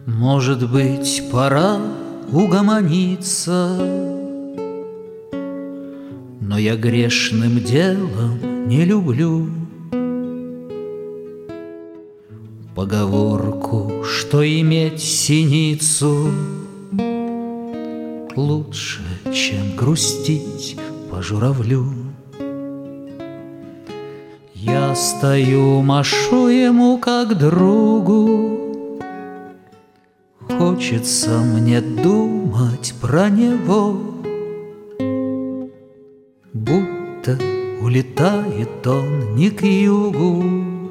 Может быть, пора угомониться, но я грешным делом не люблю поговорку, что иметь синицу лучше, чем грустить по журавлю. Я стою, машу ему как другу, хочется мне думать про него, будто улетает он не к югу,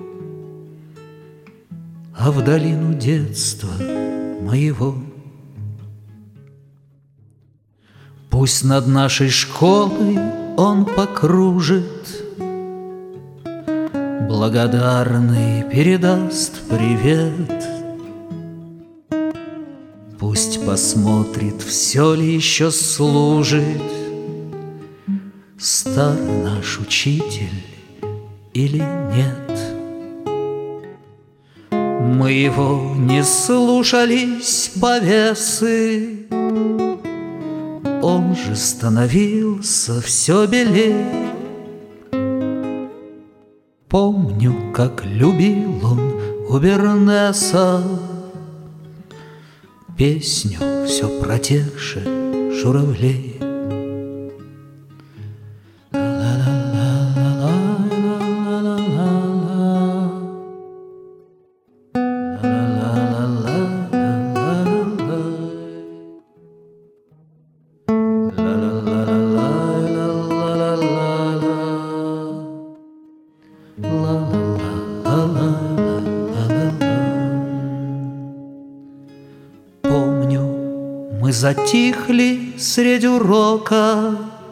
а в долину детства моего. Пусть над нашей школой он покружит, благодарный передаст привет. Пусть посмотрит, все ли еще служит стар наш учитель или нет. Мы его не слушались повесы, он же становился все белее. Помню, как любил он у Бернеса песню все про тех же журавлей. Помню, мы затихли среди урока,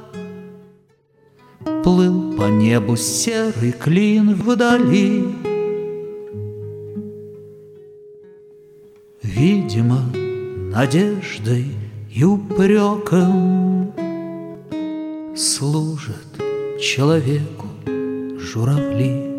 плыл по небу серый клин вдали. Видимо, надеждой и упреком служат человеку журавли.